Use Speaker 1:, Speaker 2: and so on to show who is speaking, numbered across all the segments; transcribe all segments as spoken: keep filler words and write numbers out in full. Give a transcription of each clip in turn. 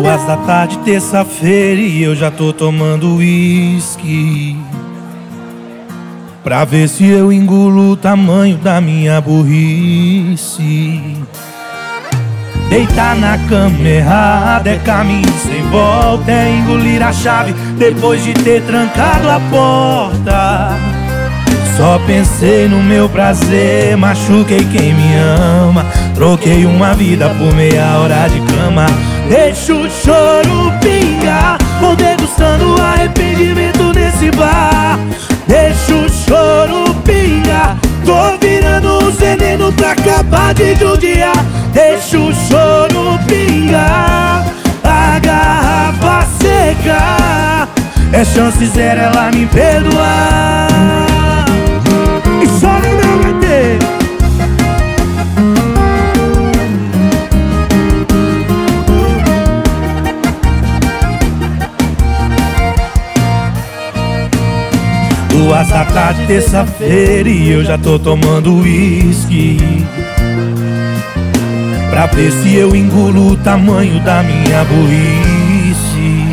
Speaker 1: Duas da tarde, terça-feira, e eu já tô tomando uísque pra ver se eu engulo o tamanho da minha burrice. Deitar na cama errada é caminho sem volta, é engolir a chave depois de ter trancado a porta. Só pensei no meu prazer, machuquei quem me ama, troquei uma vida por meia hora de cama. Deixa o choro pingar, vou degustando arrependimento nesse bar. Deixa o choro pingar, tô virando um veneno pra acabar de judiar. Deixa o choro pingar, a garrafa secar, é chance zero ela me perdoar. E chora não vai ter. Duas da tarde, terça-feira, e eu já tô tomando uísque pra ver se eu engulo o tamanho da minha burrice.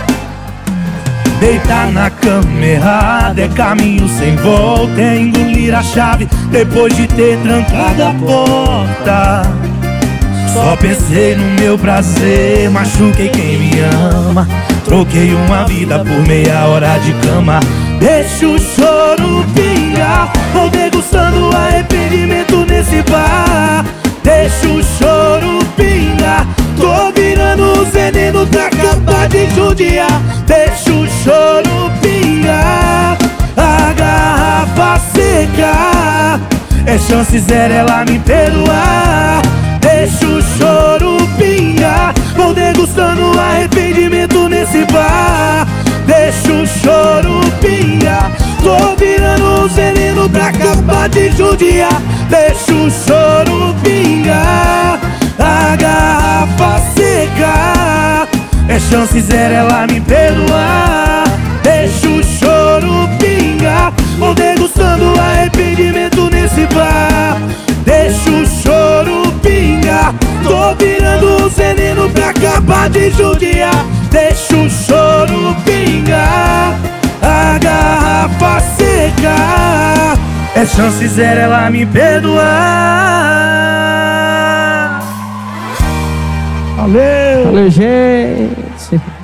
Speaker 1: Deitar na cama errada é caminho sem volta, é engolir a chave depois de ter trancado a porta. Só pensei no meu prazer, machuquei quem me ama, troquei uma vida por meia hora de cama. Deixa o choro pingar, vou degustando arrependimento nesse bar. Deixa o choro pingar, tô virando veneno pra acabar de judiar. Deixa o choro pingar, a garrafa secar, é chance zero ela me perdoar. Deixa o choro pingar, vou degustando arrependimento nesse bar. Deixa o choro pingar, tô virando veneno pra acabar de judiar. Deixa o choro pingar, a garrafa secar, é chance zero ela me perdoar. Deixa o choro pingar, vou degustando arrependimento nesse bar. Deixa o choro pingar, tô virando veneno pra acabar de judiar. Deixa o choro pingar, a garrafa secar, é chance zero ela me perdoar.
Speaker 2: Valeu! Valeu, gente!